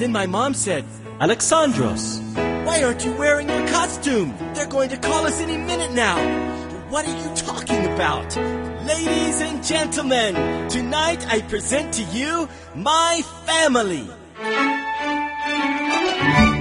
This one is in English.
Then my mom said, Alexandros, why aren't you wearing your costume? They're going to call us any minute now. What are you talking about? Ladies and gentlemen, tonight I present to you my family.